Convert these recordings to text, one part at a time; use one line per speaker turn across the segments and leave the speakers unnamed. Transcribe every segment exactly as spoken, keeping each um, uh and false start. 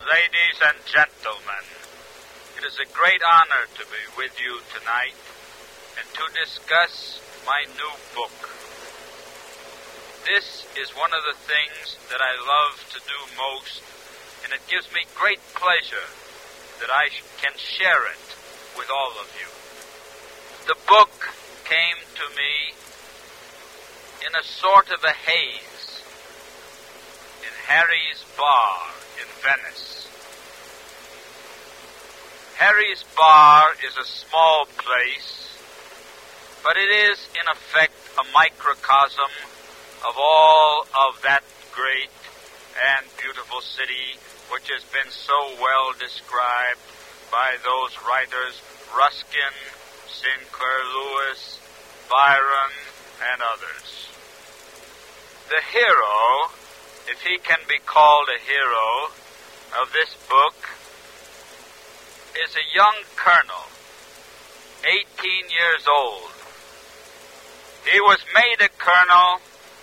Ladies and gentlemen, it is a great honor to be with you tonight and to discuss my new book. This is one of the things that I love to do most, and it gives me great pleasure that I can share it with all of you. The book came to me in a sort of a haze in Harry's Bar in Venice. Harry's Bar is a small place, but it is, in effect, a microcosm of all of that great and beautiful city which has been so well described by those writers, Ruskin, Sinclair Lewis, Byron, and others. The hero, if he can be called a hero, of this book is a young colonel, eighteen years old. He was made a colonel,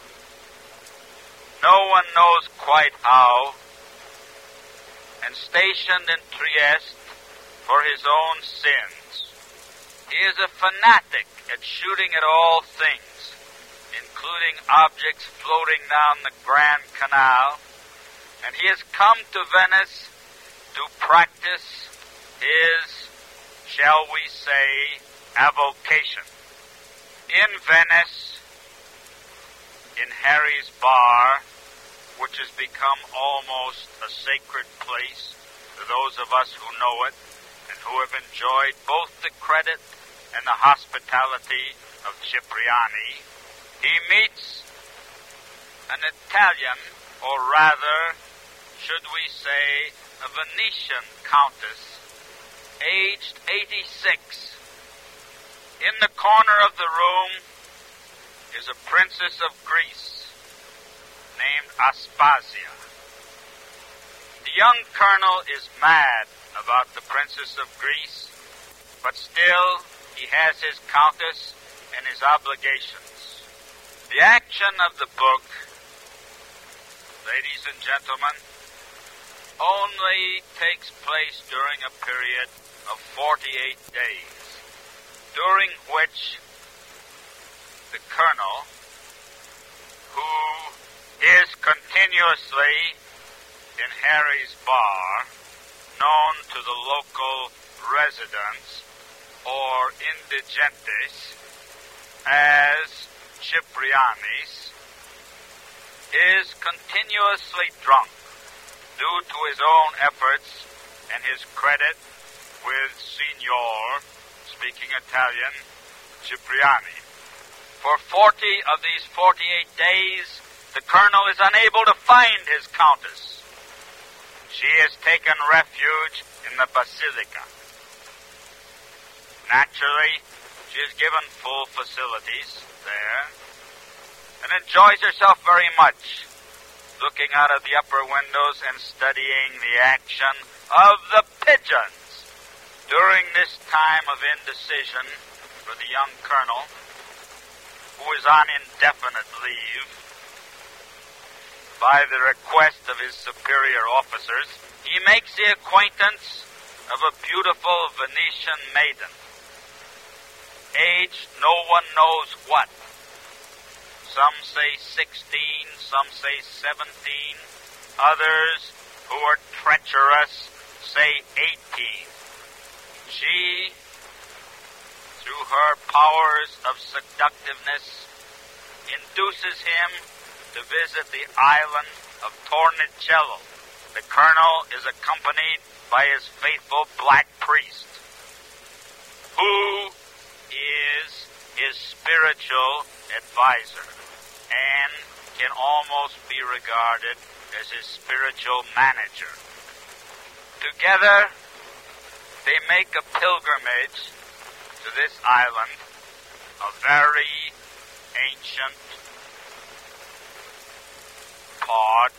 no one knows quite how, and stationed in Trieste for his own sins. He is a fanatic at shooting at all things, including objects floating down the Grand Canal, and he has come to Venice to practice his, shall we say, avocation. In Venice, in Harry's Bar, which has become almost a sacred place to those of us who know it and who have enjoyed both the credit and the hospitality of Cipriani, he meets an Italian, or rather, should we say, a Venetian countess, aged eighty-six. In the corner of the room is a princess of Greece named Aspasia. The young colonel is mad about the princess of Greece, but still he has his countess and his obligations. The action of the book, ladies and gentlemen, only takes place during a period of forty-eight days, during which the colonel, who is continuously in Harry's Bar, known to the local residents or indigentes as Ciprianis, is continuously drunk due to his own efforts and his credit with Signor, speaking Italian, Cipriani. For forty of these forty-eight days, the colonel is unable to find his countess. She has taken refuge in the Basilica. Naturally, she is given full facilities there and enjoys herself very much, looking out of the upper windows and studying the action of the pigeons. During this time of indecision for the young colonel, who is on indefinite leave, by the request of his superior officers, he makes the acquaintance of a beautiful Venetian maiden, aged no one knows what. Some say sixteen, some say seventeen, others, who are treacherous, say eighteen. She, through her powers of seductiveness, induces him to visit the island of Tornicello. The colonel is accompanied by his faithful black priest, who is his spiritual advisor and can almost be regarded as his spiritual manager. Together, they make a pilgrimage to this island, a very ancient part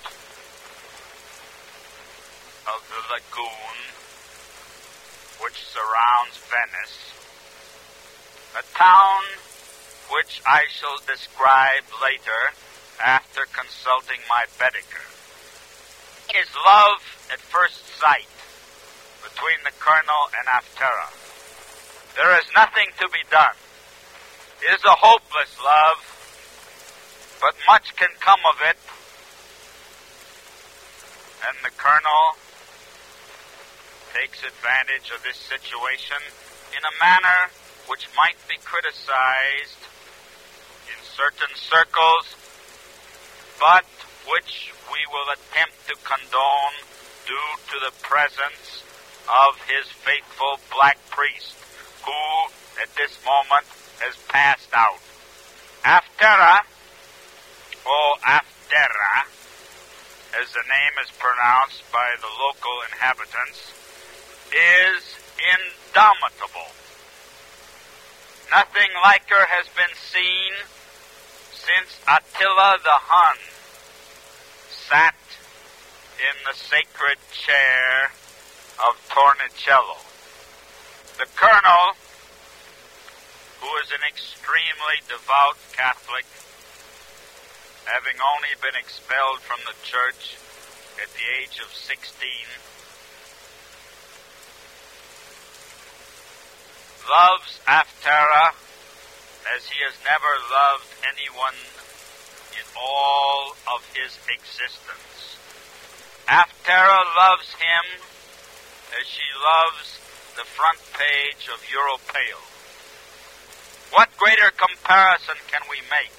of the lagoon which surrounds Venice, a town which I shall describe later after consulting my Baedeker. His love at first sight between the colonel and Haftarah. There is nothing to be done. It is a hopeless love, but much can come of it. And the colonel takes advantage of this situation in a manner which might be criticized in certain circles, but which we will attempt to condone due to the presence of his faithful black priest, who at this moment has passed out. Haftarah, or Haftarah, as the name is pronounced by the local inhabitants, is indomitable. Nothing like her has been seen since Attila the Hun sat in the sacred chair of Tornicello. The colonel, who is an extremely devout Catholic, having only been expelled from the church at the age of sixteen, loves Haftarah as he has never loved anyone in all of his existence. Haftarah loves him as she loves the front page of Europeo. What greater comparison can we make?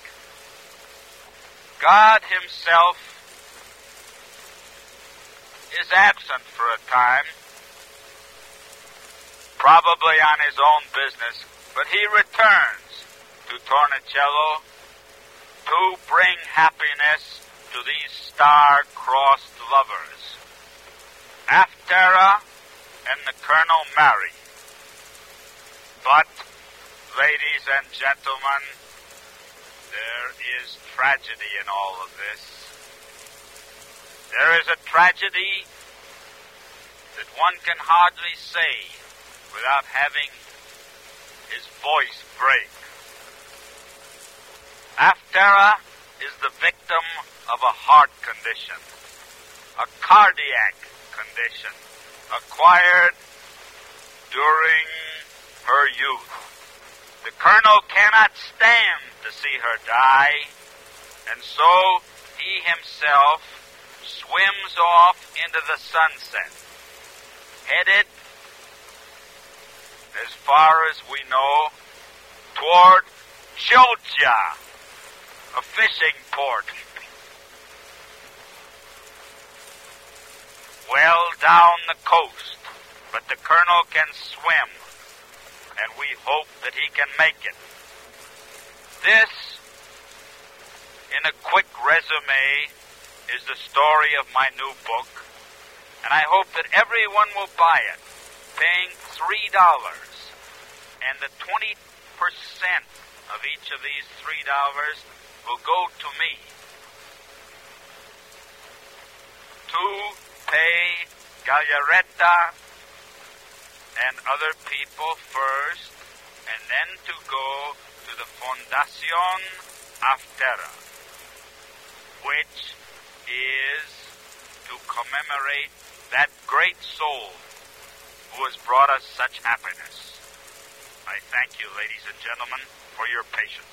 God himself is absent for a time, probably on his own business, but he returns to Tornicello to bring happiness to these star-crossed lovers. Haftarah and the colonel marry. But, ladies and gentlemen, there is tragedy in all of this. There is a tragedy that one can hardly say without having his voice break. Haftarah is the victim of a heart condition, a cardiac condition, acquired during her youth. The colonel cannot stand to see her die, and so he himself swims off into the sunset, headed, as far as we know, toward Chioggia, a fishing port. Well down the coast, but the colonel can swim, and we hope that he can make it. This, in a quick resume, is the story of my new book, and I hope that everyone will buy it, paying three dollars, and the twenty percent of each of these three dollars will go to me to pay Gagliaretta and other people first, and then to go to the Fondación Haftarah, which is to commemorate that great soul who has brought us such happiness. I thank you, ladies and gentlemen, for your patience.